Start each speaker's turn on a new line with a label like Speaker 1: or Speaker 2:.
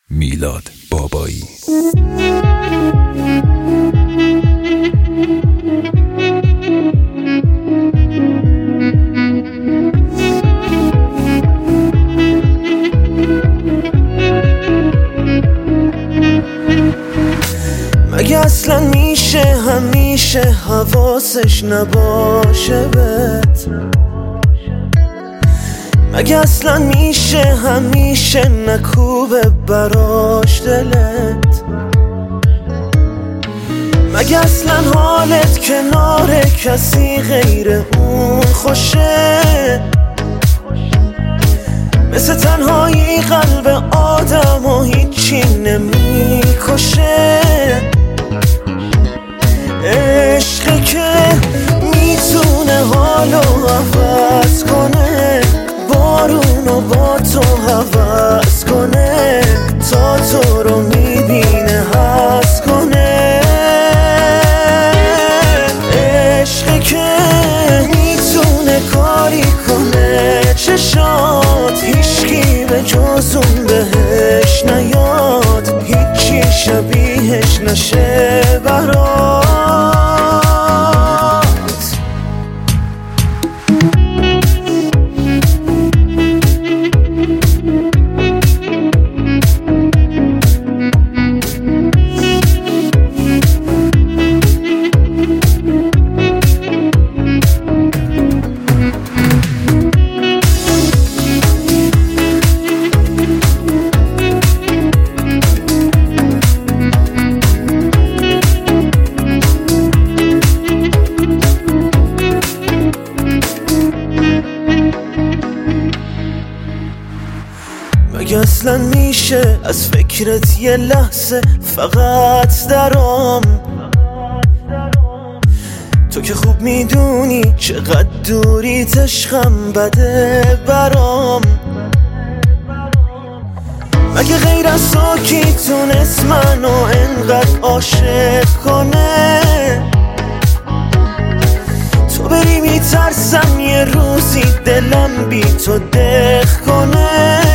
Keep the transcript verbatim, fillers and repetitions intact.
Speaker 1: میلاد بابایی.
Speaker 2: مگه اصلا میشه همیشه حواسش نباشه بهت؟ مگه اصلا میشه همیشه نکوبه براش دلت؟ مگه اصلا حالت کنار کسی غیر اون خوشه؟ مثل تنهایی قلب آدم و هیچی نمیکشه. عشقی که میتونه حالو عوض کنه، بارونو با تو حوض کنه، تا تو رو میبینه حس کنه. عشقی که میتونه کاری کنه چشات هیچکی به جز اون بهش نیاد، هیچی شبیهش نشه برات. مگه اصلا میشه از فکرت یه لحظه فقط درام؟ تو که خوب میدونی چقدر دوری عشقم بده برام. مگه غیر از تو کی تونست منو انقدر عاشق کنه؟ تو بری میترسم یه روزی دلم بی تو دق کنه.